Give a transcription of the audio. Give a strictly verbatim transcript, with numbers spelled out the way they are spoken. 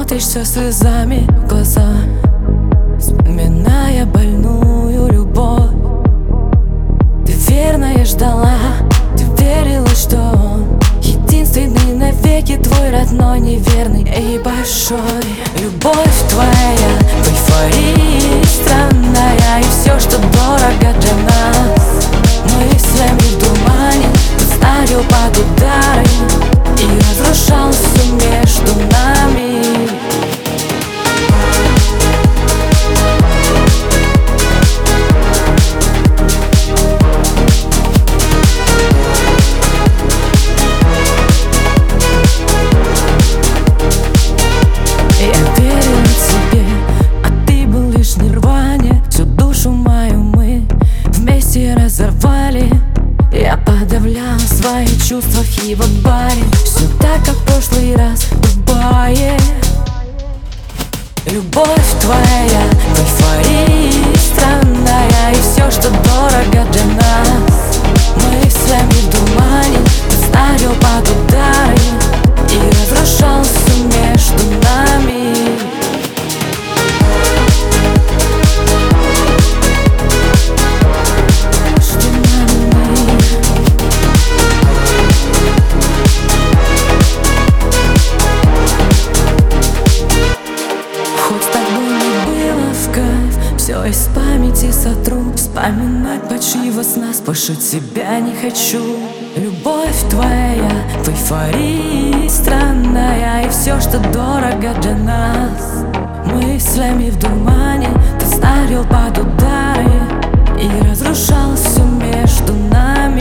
смотришь со слезами в глаза, вспоминая больную любовь. Ты верно ждала, ты верила, что он единственный навеки, твой родной, неверный и большой. Любовь твоя в эйфории странная, и все, что дорого для нас, мыслями в тумане ставил под удары и разрушал все между нами. Разорвали, я подавлял свои чувства в его баре. Все так, как в прошлый раз в Дубае. Любовь твоя в эйфории странная, и все, что дорого для нас, мыслями в тумане ставил под удары и разрушал все между нами. Все из памяти сотру, вспоминать почти во снах, спошить себя не хочу. Любовь твоя в эйфории странная, и все, что дорого для нас, мыслями в тумане ты ставил под удары и разрушал все между нами.